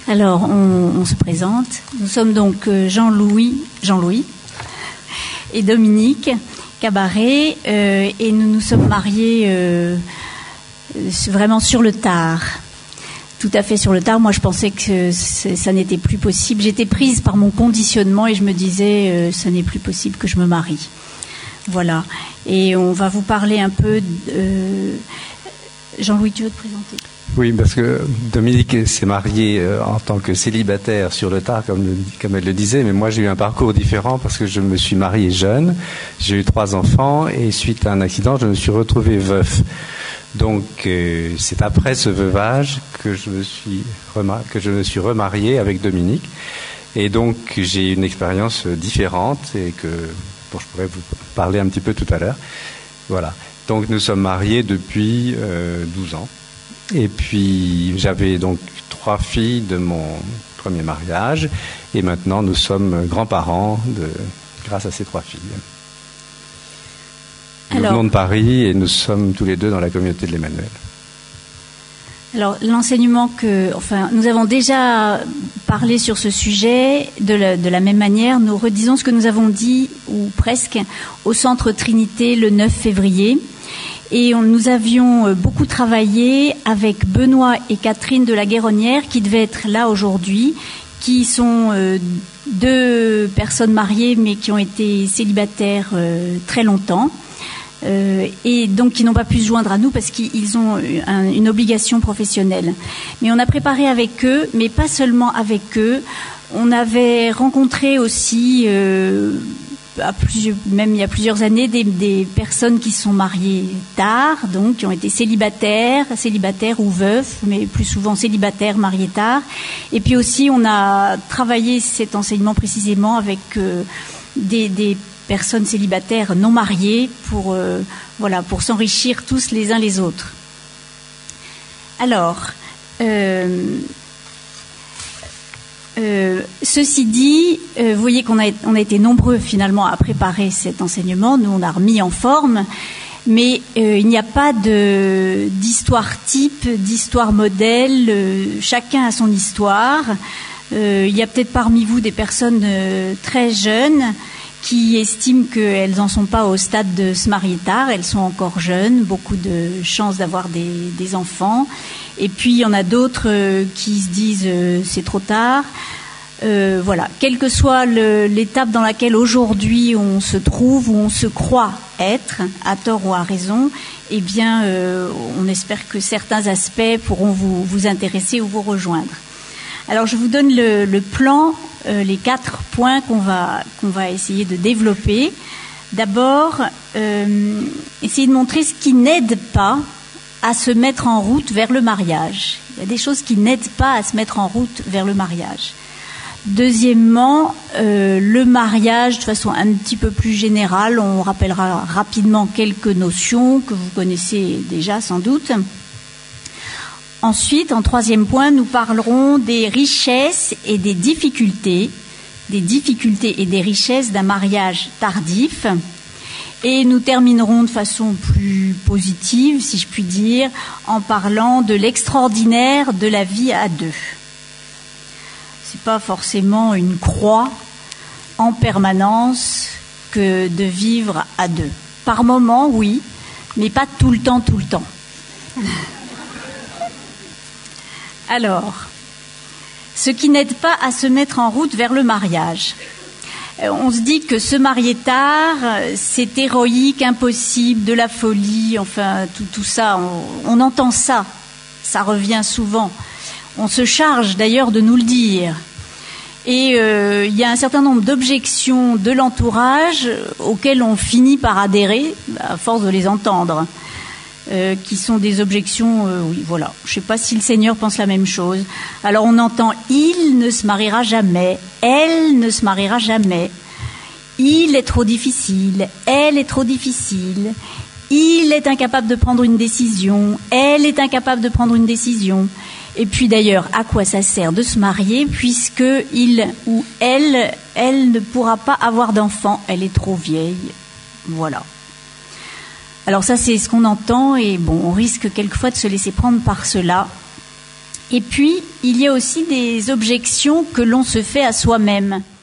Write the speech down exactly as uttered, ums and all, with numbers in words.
Alors, on, on se présente. Nous sommes donc Jean-Louis, Jean-Louis et Dominique Cabaret, euh, et nous nous sommes mariés euh, vraiment sur le tard. Tout à fait sur le tard. Moi, je pensais que ça n'était plus possible. J'étais prise par mon conditionnement et je me disais, euh, ça n'est plus possible que je me marie. Voilà. Et on va vous parler un peu... De, euh, Jean-Louis, tu veux te présenter ? Oui, parce que Dominique s'est mariée euh, en tant que célibataire sur le tard, comme, le, comme elle le disait, mais moi j'ai eu un parcours différent parce que je me suis marié jeune, j'ai eu trois enfants et suite à un accident, je me suis retrouvé veuf. Donc euh, c'est après ce veuvage que je me suis remar- que je me suis remarié avec Dominique, et donc j'ai une expérience différente et que dont je pourrais vous parler un petit peu tout à l'heure. Voilà. Donc nous sommes mariés depuis euh, douze ans. Et puis j'avais donc trois filles de mon premier mariage et maintenant nous sommes grands-parents de, grâce à ces trois filles. Nous Alors, venons de Paris et nous sommes tous les deux dans la communauté de l'Emmanuel. Alors l'enseignement que, enfin, nous avons déjà parlé sur ce sujet de la, de la même manière. Nous redisons ce que nous avons dit, ou presque, au Centre Trinité le neuf février. Et on, nous avions beaucoup travaillé avec Benoît et Catherine de la Guéronnière, qui devaient être là aujourd'hui, qui sont euh, deux personnes mariées, mais qui ont été célibataires euh, très longtemps, euh, et donc qui n'ont pas pu se joindre à nous parce qu'ils ont un, une obligation professionnelle. Mais on a préparé avec eux, mais pas seulement avec eux. On avait rencontré aussi... Euh, À plusieurs, même il y a plusieurs années, des, des personnes qui se sont mariées tard, donc qui ont été célibataires, célibataires ou veufs, mais plus souvent célibataires, mariés tard. Et puis aussi, on a travaillé cet enseignement précisément avec euh, des, des personnes célibataires non mariées pour, euh, voilà, pour s'enrichir tous les uns les autres. Alors... Euh, Euh, ceci dit, euh, vous voyez qu'on a, on a été nombreux finalement à préparer cet enseignement. Nous, on a remis en forme, mais euh, il n'y a pas de, d'histoire type, d'histoire modèle. Euh, chacun a son histoire. Euh, il y a peut-être parmi vous des personnes euh, très jeunes qui estiment qu'elles n'en sont pas au stade de se marier tard. Elles sont encore jeunes, beaucoup de chances d'avoir des, des enfants. Et puis, il y en a d'autres euh, qui se disent euh, c'est trop tard. Euh, voilà. Quelle que soit le, l'étape dans laquelle aujourd'hui on se trouve, ou on se croit être, à tort ou à raison, eh bien, euh, on espère que certains aspects pourront vous, vous intéresser ou vous rejoindre. Alors, je vous donne le, le plan, euh, les quatre points qu'on va, qu'on va essayer de développer. D'abord, euh, essayer de montrer ce qui n'aide pas à se mettre en route vers le mariage. Il y a des choses qui n'aident pas à se mettre en route vers le mariage. Deuxièmement, euh, le mariage de façon un petit peu plus générale. On rappellera rapidement quelques notions que vous connaissez déjà sans doute. Ensuite, en troisième point, nous parlerons des richesses et des difficultés, des difficultés et des richesses d'un mariage tardif. Et nous terminerons de façon plus positive, si je puis dire, en parlant de l'extraordinaire de la vie à deux. C'est pas forcément une croix en permanence que de vivre à deux. Par moments, oui, mais pas tout le temps, tout le temps. Alors, ce qui n'aide pas à se mettre en route vers le mariage. On se dit que se marier tard, c'est héroïque, impossible, de la folie, enfin tout, tout ça, on, on entend ça, ça revient souvent. On se charge d'ailleurs de nous le dire. Et euh, il y a un certain nombre d'objections de l'entourage auxquelles on finit par adhérer, à force de les entendre, euh, qui sont des objections, euh, oui, voilà. Je ne sais pas si le Seigneur pense la même chose. Alors on entend « il ne se mariera jamais »,« elle ne se mariera jamais »,« il est trop difficile »,« elle est trop difficile »,« il est incapable de prendre une décision »,« elle est incapable de prendre une décision ». Et puis d'ailleurs, à quoi ça sert de se marier puisque il ou elle, elle ne pourra pas avoir d'enfant, elle est trop vieille. Voilà. Alors ça, c'est ce qu'on entend et bon, on risque quelquefois de se laisser prendre par cela. Et puis, il y a aussi des objections que l'on se fait à soi-même.